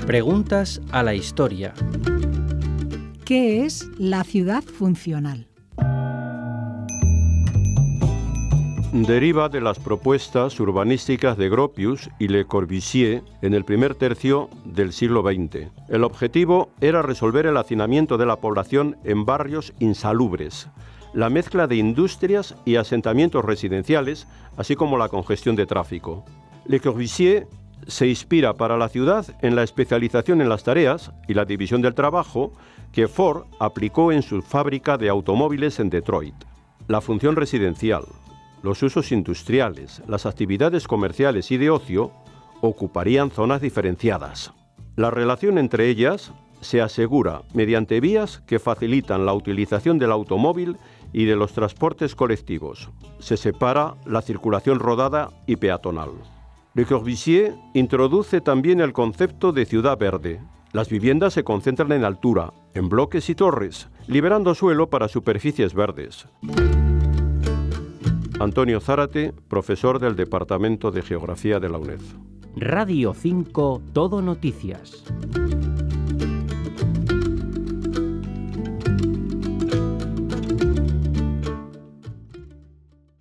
Preguntas a la historia. ¿Qué es la ciudad funcional? Deriva de las propuestas urbanísticas de Gropius y Le Corbusier en el primer tercio del siglo XX. El objetivo era resolver el hacinamiento de la población en barrios insalubres, la mezcla de industrias y asentamientos residenciales, así como la congestión de tráfico. Le Corbusier se inspira para la ciudad en la especialización en las tareas y la división del trabajo que Ford aplicó en su fábrica de automóviles en Detroit. La función residencial, los usos industriales, las actividades comerciales y de ocio ocuparían zonas diferenciadas. La relación entre ellas se asegura mediante vías que facilitan la utilización del automóvil y de los transportes colectivos. Se separa la circulación rodada y peatonal. Le Corbusier introduce también el concepto de ciudad verde. Las viviendas se concentran en altura, en bloques y torres, liberando suelo para superficies verdes. Antonio Zárate, profesor del Departamento de Geografía de la UNED. Radio 5 Todo Noticias.